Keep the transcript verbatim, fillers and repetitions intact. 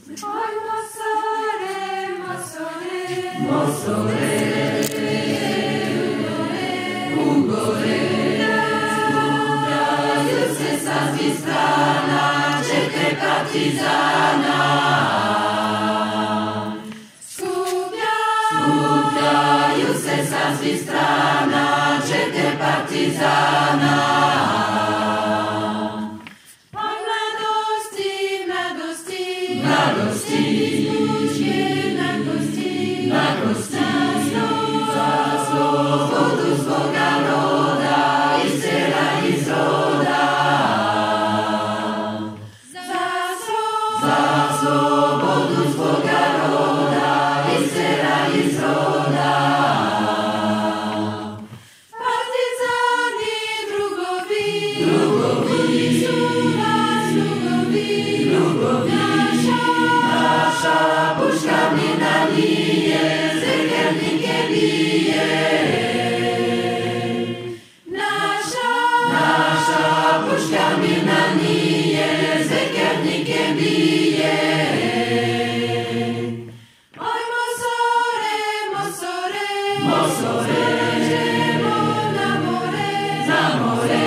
Oj, mosore, mosore, mosore, ugore, skupljaju se sa svih strana, čete partizana. Skupljaju se sa svih strana, čete partizana. Mladosti, jednakosti, jednakosti, za slobodu svoga roda i sela iz roda. Za slobodu svoga roda i sela iz roda. Partizani, drugovi, drugovi, su nas drugovi, drugovi. Naša puška mlina nije, zekelnike bije. Naša, naša puška mlina nije, zekelnike bije. Oj, mosore, mosore, mosore, ćemo na more, na more.